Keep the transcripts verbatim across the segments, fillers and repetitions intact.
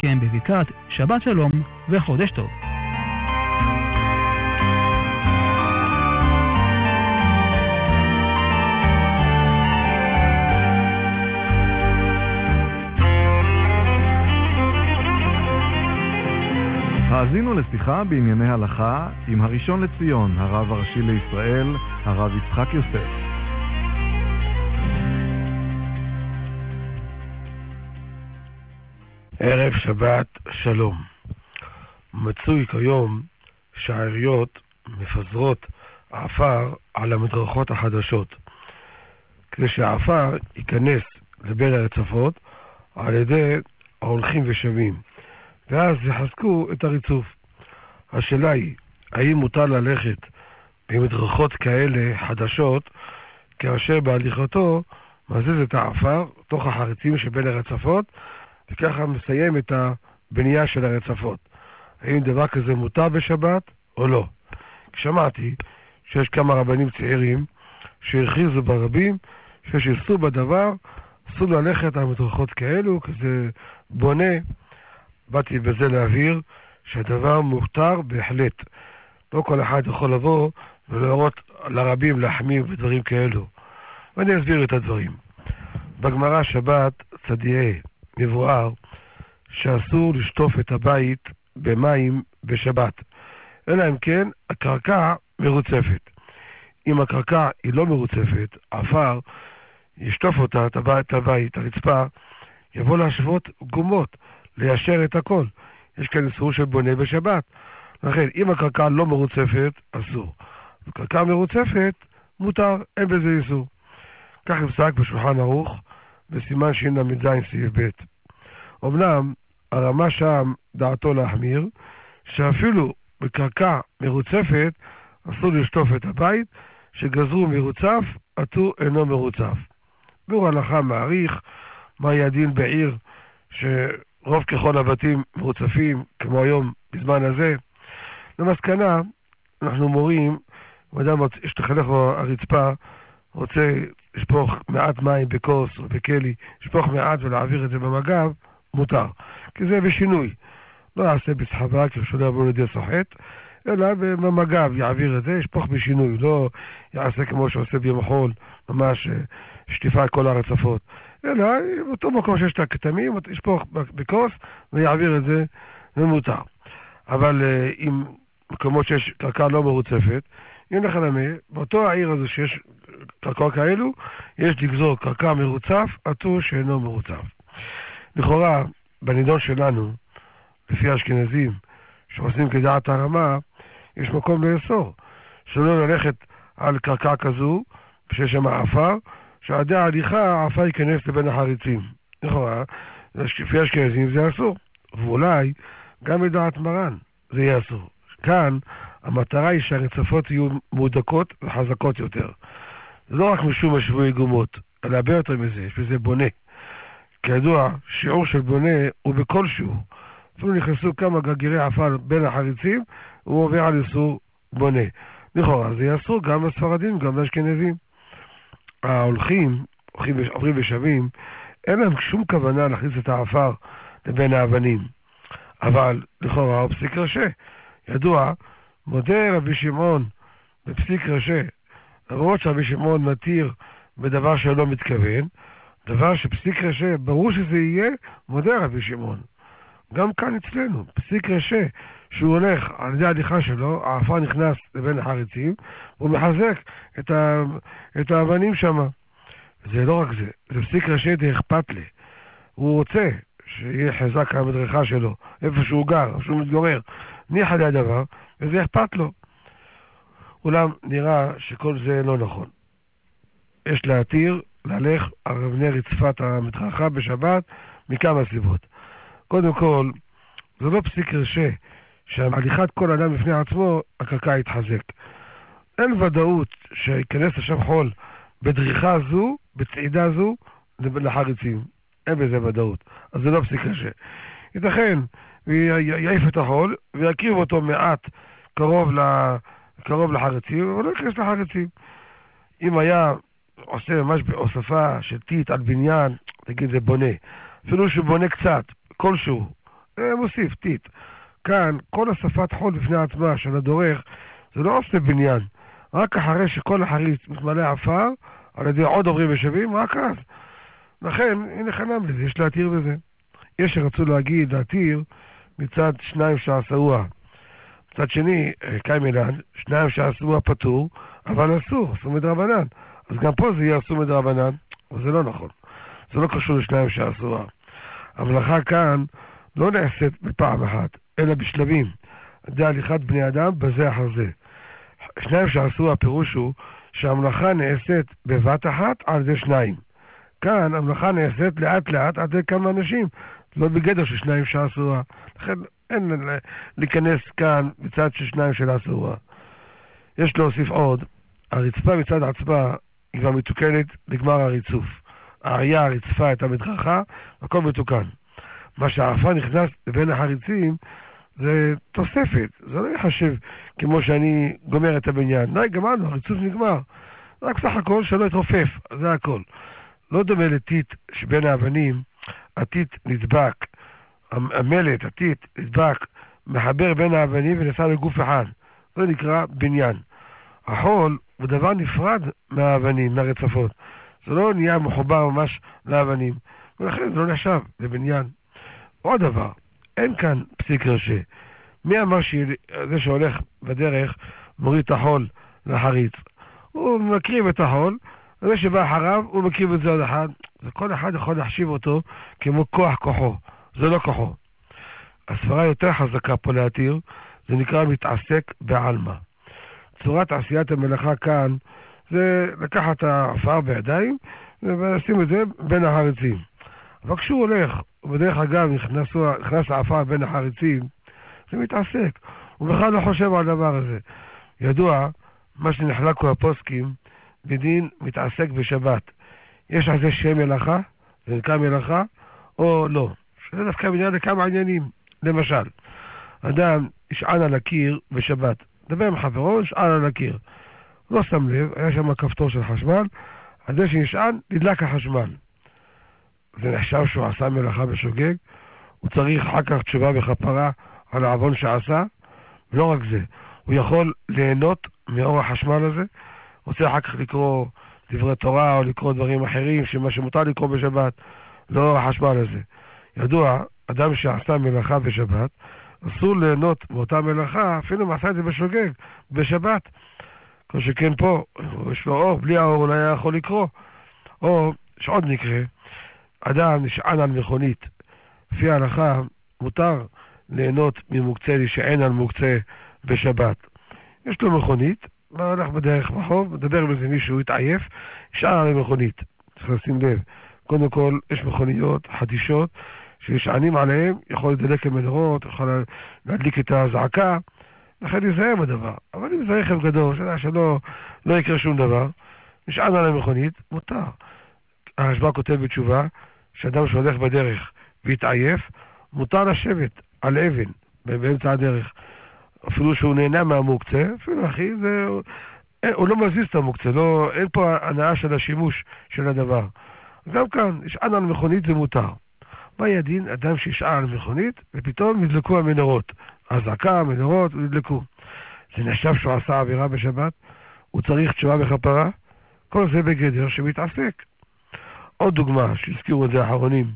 מכם בברכת שבת שלום וחודש טוב. האזינו לשיחה בענייני הלכה עם הראשון לציון, הרב הראשי לישראל, הרב יצחק יוסף. ערב שבת שלום. מצוי כיום שהעיריות מפזרות עפר על המדרכות החדשות, כדי שהעפר ייכנס לבין הרצפות על ידי ההולכים ושבים, ואז יחזקו את הריצוף. השאלה היא, האם מותר ללכת במדרכות כאלה חדשות, כאשר בהליכתו מזיז את העפר תוך החריצים שבין הרצפות, וככה מסיים את הבנייה של הרצפות. האם דבר כזה מותר בשבת או לא? שמעתי שיש כמה רבנים צעירים שהכריזו ברבים שיש איסור בדבר, אסור ללכת על מדרכות כאלו, כזה בונה. באתי בזה להבהיר שהדבר מותר בהחלט. לא כל אחד יכול לבוא ולהראות לרבים להחמיר בדברים כאלו. ואני אסביר את הדברים. בגמרא שבת צדיעה מבואר שאסור לשטוף את הבית במים בשבת, אלא אם כן הקרקע מרוצפת. אם הקרקע היא לא מרוצפת, עפר ישטוף אותה, את הבית, את הבית, הרצפה, יבוא להשוות גומות, ליישר את הכל. יש כאן איסור של בונה בשבת. לכן, אם הקרקע לא מרוצפת, אסור. הקרקע מרוצפת, מותר, אין בזה איסור. כך נפסק בשולחן ערוך, בסימן ש"ז סעיף ב'. אמנם, הרמה שם דעתו להחמיר, שאפילו בקרקע מרוצפת, אסור לשטוף את הבית, שגזרו מרוצף, הטור אינו מרוצף. ביאור הלכה מעריך, מה ידין בעיר, שרוב ככל הבתים מרוצפים, כמו היום, בזמן הזה. למסקנה, אנחנו מורים, אדם שתחלך לו הרצפה, רוצה לשפוך מעט מים בכוס או בכלי, לשפוך מעט ולהעביר את זה במגב, מותר. כי זה בשינוי. לא יעשה בסחבה, כי שלא יבוא לידי סוחט, אלא במגב יעביר את זה, ישפוך בשינוי. לא יעשה כמו שעושה במחול, ממש שטיפה כל הרצפות. אלא באותו מקום שיש את הכתמים, ישפוך בכוס ויעביר את זה, זה מותר. אבל אם מקומות שיש קרקע לא מרוצפת, אין לך למה, באותו העיר הזה שיש קרקעות כאלו, יש לגזור קרקע מרוצף, הטור שאינו מרוצף. לכאורה, בנידון שלנו, לפי האשכנזים, שעושים כדעת הרמה, יש מקום לאסור, שלא ללכת על קרקע כזו, שיש שם עפר, שעדי ההליכה, העפר ייכנס לבין החריצים. לכאורה, לפי האשכנזים זה אסור. ואולי, גם בדעת מרן, זה יהיה אסור. כאן, המטרה היא שהרצפות יהיו מודקות וחזקות יותר. זה לא רק משום השבועי גומות, אלא הרבה יותר מזה, יש בזה בונה. כידוע, שיעור של בונה הוא בכל שיעור. אפילו נכנסו כמה גרגירי עפר בין החריצים, הוא עובר על איסור בונה. לכאורה, זה יהיה אסור גם לספרדים, גם לאשכנזים. ההולכים, עוברים ושבים, אין להם שום כוונה להכניס את העפר לבין האבנים. אבל, לכאורה, הוא פסיק רשע. ידוע, מודה רבי שמעון בפסיק רשע, למרות שרבי שמעון מתיר בדבר שלא מתכוון, דבר שפסיק רשע, ברור שזה יהיה, מודה רבי שמעון. גם כאן אצלנו, פסיק רשע, שהוא הולך על ידי ההליכה שלו, העפר נכנס לבין החריצים, הוא מחזק את, ה... את האבנים שם. זה לא רק זה, זה פסיק רשע די אכפת לי. הוא רוצה שיהיה חזק המדרכה שלו, איפה שהוא גר, איפה שהוא מתגורר. ניח על הדבר, וזה אכפת לו. אולם נראה שכל זה לא נכון. יש להתיר, להלך על אבני רצפת המדרכה בשבת, מכמה סיבות. קודם כל, זה לא פסיק רשע, שהליכת כל אדם בפני עצמו, הקרקע יתחזק. אין ודאות שיכנס לשם חול בדריכה זו, בצעידה זו, לחריצים. אין בזה ודאות. אז זה לא פסיק רשע. ייתכן, ויעיף את החול, ויקריב אותו מעט קרוב, ל... קרוב לחריצים, אבל לא יכנס לחריצים. אם היה עושה ממש בהוספה של טיט על בניין, תגיד זה בונה. אפילו שהוא בונה קצת, כלשהו, מוסיף, טיט. כאן, כל אספת חול בפני עצמה של הדורך, זה לא עושה בניין. רק אחרי שכל החריץ מתמלא עפר, על ידי עוד עוברים ושבים, רק אז. לכן, הנה חנם לזה, יש להתיר בזה. יש שרצו להגיד, להתיר, מצד שניים שעשוה. מצד שני, קיים אלן, שניים שעשוה פטור, אבל אסור, אסור מדרבנן. אז גם פה זה יהיה אסור מדרבנן, אבל זה לא נכון. זה לא קשור לשניים שעשוה. המלאכה כאן לא נעשית בפעם אחת, אלא בשלבים. זה הליכת בני אדם בזה אחר זה. שניים שעשוה, הפירוש הוא שהמלאכה נעשית בבת אחת על ידי שניים. כאן המלאכה נעשית לאט לאט על ידי כמה אנשים, לא בגדר של שניים שעשוה. לכן אין להיכנס כאן מצד של שניים של עשוה. יש להוסיף עוד, הרצפה מצד עצמה היא כבר מתוקנת לגמר הריצוף. האריה רצפה את המדרכה, הכל מתוקן. מה שהעפר נכנס בין החריצים זה תוספת, זה לא יחשב כמו שאני גומר את הבניין. די, גמרנו, הריצוף נגמר. רק סך הכל שלא יתרופף, זה הכל. לא דומה לטיט שבין האבנים, הטיט נדבק, המלט, הטיט נדבק, מחבר בין האבנים ונעשה לגוף אחד. זה נקרא בניין. החול הוא דבר נפרד מהאבנים, מהרצפות. זה לא נהיה מחובר ממש לאבנים, ולכן זה לא נחשב לבניין. עוד דבר, אין כאן פסיק רשע. מי אמר שזה שהולך בדרך מוריד את החול לחריץ? הוא מקריב את החול, וזה שבא אחריו הוא מקריב את זה עוד אחד. וכל אחד יכול להחשיב אותו כמו כוח כוחו. זה לא כוחו. הסברה יותר חזקה פה להתיר, זה נקרא מתעסק בעלמא. צורת עשיית המלאכה כאן זה לקחת העפר בידיים ולשים את זה בין החריצים. אבל כשהוא הולך, ובדרך אגב נכנס, נכנס העפר בין החריצים, זה מתעסק. הוא בכלל לא חושב על הדבר הזה. ידוע, מה שנחלקו הפוסקים, בדין מתעסק בשבת. יש על זה שם מלאכה, זה נקרא מלאכה, או לא. שזה דווקא בניין לכמה עניינים. למשל, אדם ישען על הקיר בשבת. דבר עם חברו, ישען על הקיר. לא שם לב, היה שם כפתור של חשמל, על זה שנשען, נדלק החשמל. זה נחשב שהוא עשה מלאכה בשוגג, הוא צריך אחר כך תשובה וכפרה על העוון שעשה, ולא רק זה, הוא יכול ליהנות מאור החשמל הזה, רוצה אחר כך לקרוא דברי תורה או לקרוא דברים אחרים, שמה שמותר לקרוא בשבת, לאור החשמל הזה. ידוע, אדם שעשה מלאכה בשבת, אסור ליהנות מאותה מלאכה, אפילו מעשה את זה בשוגג, בשבת. כמו שכן פה, יש לו אור, בלי האור הוא לא היה יכול לקרוא. או, יש עוד מקרה, אדם נשען על מכונית, לפי ההלכה מותר ליהנות ממוקצה שאין על מוקצה בשבת. יש לו מכונית, הולך בדרך רחוב, מדבר עם איזה מישהו, התעייף, נשען על המכונית. צריך לשים לב, קודם כל יש מכוניות חדישות שנשענים עליהם, יכול לדלק המנורות, יכול להדליק את הזעקה, לכן יזהר בדבר. אבל אם זה רכב גדול, שאלה שלא לא יקרה שום דבר, נשען על המכונית, מותר. הרשב"א כותב בתשובה, שאדם שהולך בדרך והתעייף, מותר לשבת על אבן באמצע הדרך. אפילו שהוא נהנה מהמוקצה, אפילו אחי, זה, אין, הוא לא מזיז את המוקצה, לא, אין פה הנאה של השימוש של הדבר. גם כאן, נשען על מכונית זה מותר. מה ידין אדם שישען על מכונית ופתאום נדלקו המנורות? הזעקה, המנורות, נדלקו. זה נחשב שהוא עשה עבירה בשבת? הוא צריך תשובה וכפרה? כל זה בגדר שמתעסק. עוד דוגמה שהזכירו את זה האחרונים.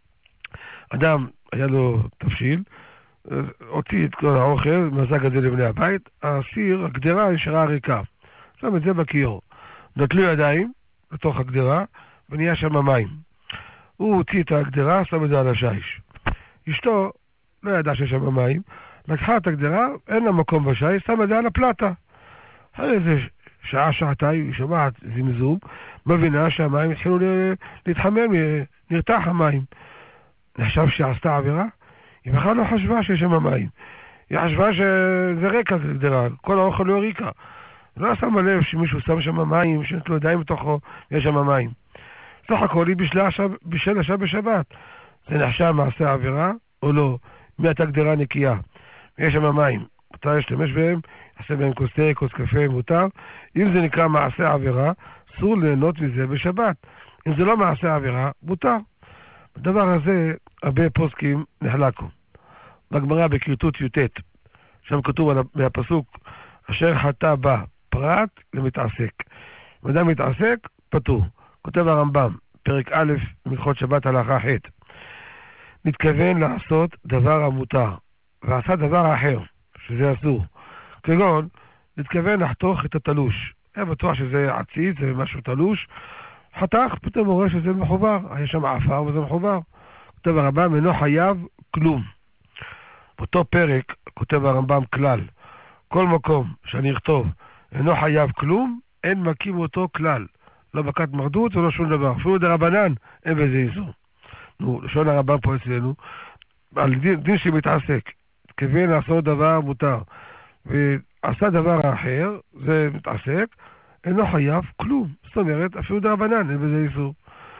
אדם היה לו תבשיל, הוציא את כל האוכל, מזג את זה לבני הבית, הסיר, הגדרה נשארה ריקה. שם את זה בכיור. נטלו ידיים לתוך הגדרה ונהיה שם מים. הוא הוציא את הגדרה, שם את זה על השיש. אשתו לא ידעה שיש שם מים, לקחה את הגדרה, אין לה מקום בשיש, שם את זה על הפלטה. אחרי איזה שעה, שעתיים, היא שומעת זמזום, מבינה שהמים התחילו להתחמם, נרתח המים. נחשב שעשתה עבירה? היא בכלל לא חשבה שיש שם מים. היא חשבה שזה ריקה גדרה, כל האוכל לא ריקה. לא שמה לב שמישהו שם שם מים, שנתלו ידיים בתוכו, יש שם מים. סך הכל היא בשל עכשיו בשבת. זה נחשב מעשה עבירה או לא? מעט הגדרה נקייה. יש שם מים. מותר להשתמש בהם, יעשה בהם כוס תה, כוס קפה, מותר. אם זה נקרא מעשה עבירה, אסור ליהנות מזה בשבת. אם זה לא מעשה עבירה, מותר. בדבר הזה, הרבה פוסקים נחלקו. בגמרא בכריתות י"ט, שם כתוב מהפסוק, אשר חטא בה פרט למתעסק. אם אדם מתעסק, פטור. כותב הרמב"ם, פרק א', הלכות שבת הלכה ח', מתכוון לעשות דבר המותר, ועשה דבר אחר, שזה אסור. כגון, מתכוון לחתוך את התלוש. היה בטוח שזה עציץ, זה משהו תלוש, חתך, פתאום הוא רואה שזה מחובר, היה שם עפר וזה מחובר. כותב הרמב"ם, אינו חייב כלום. באותו פרק כותב הרמב"ם כלל, כל מקום שאני אכתוב אינו חייב כלום, אין מקים אותו כלל. לא בקת מרדות ולא שום דבר. אפילו דרבנן, אין בזה איסור. נו, לשון הרמב"ם פה אצלנו, על דין, דין שמתעסק, כיוון לעשות דבר מותר, ועשה דבר אחר, זה מתעסק, אינו חייב כלום. זאת אומרת, אפילו דרבנן, אין בזה איסור.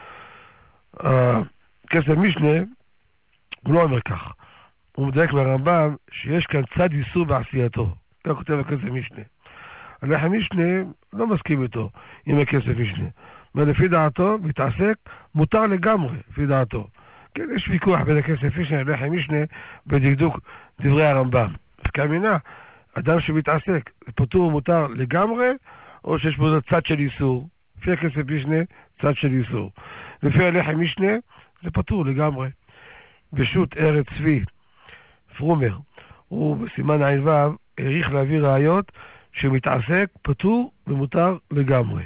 כסף משנה, הוא לא אומר כך. הוא מדייק מהרמב"ם שיש כאן צד איסור בעשייתו. כך כותב הכסף משנה. הלחם משנה לא מסכים איתו עם הכסף משנה. ולפי דעתו, מתעסק, מותר לגמרי, לפי דעתו. כן, יש ויכוח בין הכסף משנה ללחם משנה בדקדוק דברי הרמב"ם. אז כאמינה, אדם שמתעסק, פטור ומותר לגמרי, או שיש בו צד של איסור. לפי הכסף משנה, צד של איסור. לפי הלחם משנה, זה פטור לגמרי. בשו"ת ארץ צבי, פרומר, הוא בסימן עין ו' העריך להביא ראיות שמתעסק, פטור ומותר לגמרי.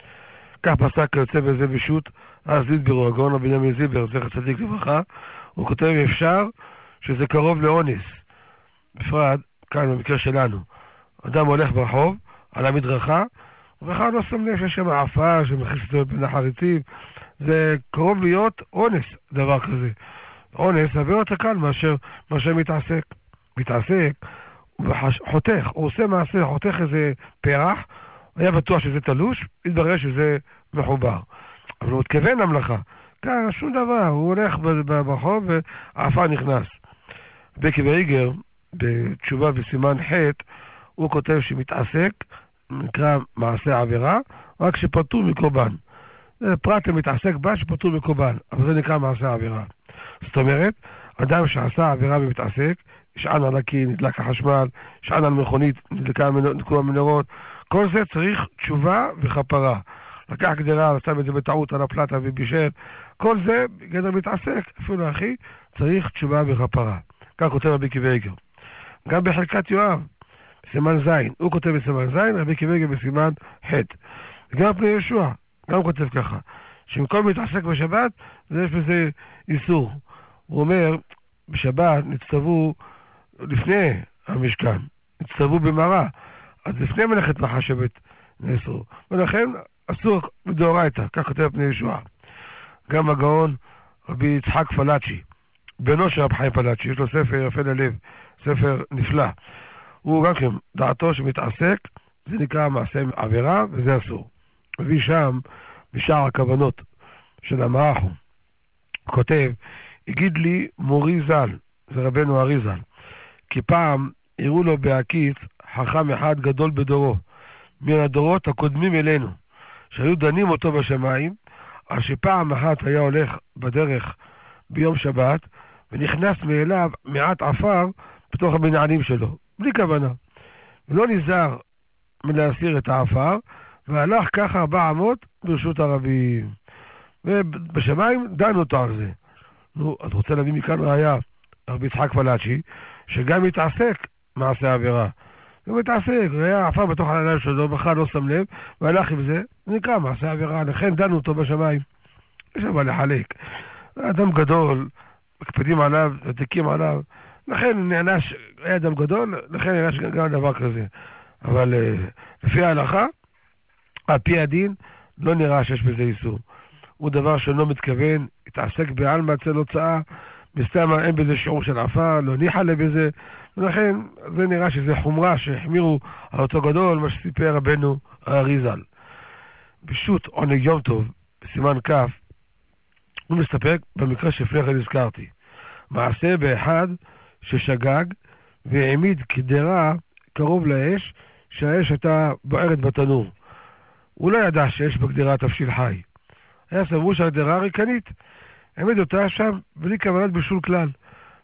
כך פסק יוצא בזה בשו"ת אז לידבר הגאון רבי בנימין זילבר, זכר צדיק לברכה, הוא כותב אפשר שזה קרוב לאונס. בפרט, כאן במקרה שלנו, אדם הולך ברחוב, על המדרכה, ובכלל לא שם לב שיש שם עפה שמכניס אותו בין החריצים, זה קרוב להיות אונס, דבר כזה. אונס הרבה יותר קל מאשר, מאשר מתעסק. מתעסק, חותך, הוא עושה מעשה, חותך איזה פרח, היה בטוח שזה תלוש, התברר שזה מחובר. אבל הוא התכוון למלאכה. כאן שום דבר, הוא הולך ברחוב והעפה נכנס. בקי ואיגר, בתשובה בסימן ח', הוא כותב שמתעסק, נקרא מעשה עבירה, רק שפטור מקורבן. זה פרט למתעסק בה שפטור מקורבן, אבל זה נקרא מעשה עבירה. זאת אומרת, אדם שעשה עבירה ומתעסק, שען על הקיר, נדלק החשמל, שען על מכונית, נדלקו המנורות, כל זה צריך תשובה וכפרה. לקח גדרה, שם את זה בטעות על הפלטה ובישל, כל זה גדר מתעסק, אפילו אחי, צריך תשובה וכפרה. כך כותב רבי קיוויגר. גם בחלקת יואב, בסימן זין, הוא כותב בסימן זין, רבי קיוויגר בסימן ח'. וגם פני ישוע, גם כותב ככה, שמכל מתעסק בשבת, יש בזה איסור. הוא אומר, בשבת נצטוו לפני המשכן, נצטוו במראה, אז לפני מלאכת מחשבת נאסרו. ולכן אסור מדאורייתא, כך כותב פני ישוע. גם הגאון רבי יצחק פלאצ'י, בנו של רב חיים פלאצ'י, יש לו ספר יפה ללב, ספר נפלא. הוא גם כן, דעתו שמתעסק, זה נקרא מעשה עבירה, וזה אסור. מביא שם, בשער הכוונות של המערכו, כותב, הגיד לי מורי ז"ל, זה רבנו ארי ז"ל, כי פעם הראו לו בהקיץ חכם אחד גדול בדורו, מן הדורות הקודמים אלינו, שהיו דנים אותו בשמיים, על שפעם אחת היה הולך בדרך ביום שבת, ונכנס מאליו מעט עפר בתוך המנענים שלו, בלי כוונה. ולא נזהר מלהסיר את העפר, והלך ככה ארבע אמות ברשות הרבים. ובשמיים דנו אותו על זה. נו, אז רוצה להביא מכאן ראיה, רבי יצחק פלאצ'י, שגם מתעסק מעשה עבירה. הוא מתעסק, היה עפר בתוך העיניים שלו, בכלל לא שם לב, והלך עם זה, זה נקרא מעשה עבירה, לכן דנו אותו בשמיים. יש אבל לחלק. אדם גדול, מקפדים עליו, ותקים עליו, לכן נענש, היה אדם גדול, לכן נענש גם דבר כזה. אבל לפי ההלכה, על פי הדין, לא נראה שיש בזה איסור. הוא דבר שלא מתכוון, התעסק בעלמא אצל הוצאה, מסתם אין בזה שיעור של עפר, לא ניחא לבזה, ולכן זה נראה שזה חומרה שהחמירו על אותו גדול, מה שסיפר רבנו הארי ז"ל. בשו"ת עונג יום טוב, בסימן כ', הוא מסתפק במקרה שלפני כן הזכרתי. מעשה באחד ששגג והעמיד קדרה קרוב לאש, שהאש הייתה בוערת בתנור. הוא לא ידע שיש בקדרה תבשיל חי. היה סבור שהקדרה ריקנית. העמיד אותה שם בלי כוונת בישול כלל.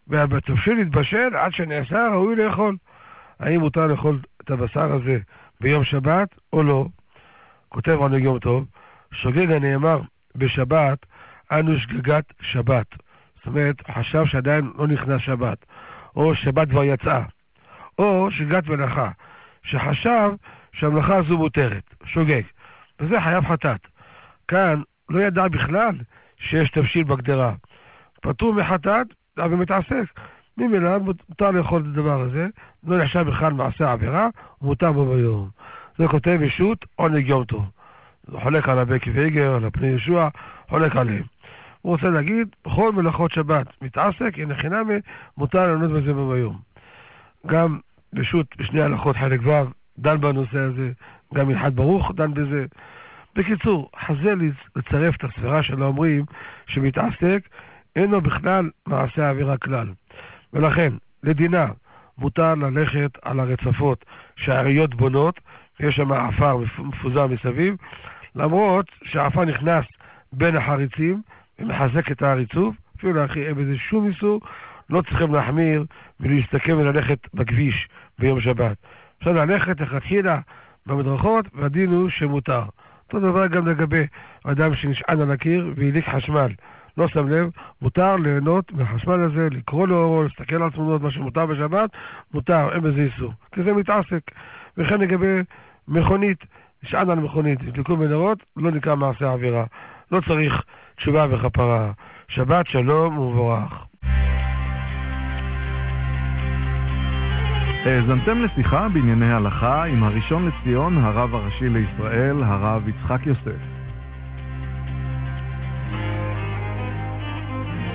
והתבשיל יתבשל עד שנעשה ראוי לאכול. האם מותר לאכול את הבשר הזה ביום שבת או לא? כותב עונג יום טוב, שוגג הנאמר בשבת, אנו שגגת שבת. זאת אומרת, חשב שעדיין לא נכנס שבת, או שבת כבר יצאה, או שגגת מלאכה, שחשב שהמלאכה הזו מותרת, שוגג, וזה חייב חטאת. כאן לא ידע בכלל שיש תבשיל בגדרה, פטור מחטאת, אבל מתעסק. ממילא מותר לאכול את הדבר הזה, לא נחשב בכלל מעשה עבירה, ומותר בו ביום. זה כותב ישות עונג יום טוב. חולק על הבקי ואיגר, על הפני ישוע, חולק עליהם. הוא רוצה להגיד, בכל מלאכות שבת מתעסק, הנה חינמי, מותר לענות בזה בו ביום. גם ישות בשני הלכות חלק ו' דן בנושא הזה, גם הלכת ברוך דן בזה. בקיצור, חזה לצרף את הספירה שלו אומרים שמתעסק, אינו בכלל מעשה עבירה כלל. ולכן, לדינה, מותר ללכת על הרצפות שהעריות בונות, ויש שם עפר מפוזר מסביב, למרות שהעפר נכנס בין החריצים, ומחזק את העריצוב, אפילו להכי אין בזה שום איסור, לא צריכים להחמיר ולהסתכל וללכת בכביש ביום שבת. אפשר ללכת לכתחילה במדרכות, והדין הוא שמותר. אותו דבר גם לגבי אדם שנשען על הקיר והדליק חשמל. לא שם לב, מותר ליהנות מהחשמל הזה, לקרוא לאורו, להסתכל על תמונות, מה שמותר בשבת, מותר, אין בזה איסור. כי זה מתעסק. וכן לגבי מכונית, נשען על מכונית, הדליקו מנהרות, לא נקרא מעשה עבירה. לא צריך תשובה וכפרה. שבת שלום ומבורך. האזנתם לשיחה בענייני הלכה עם הראשון לציון, הרב הראשי לישראל, הרב יצחק יוסף.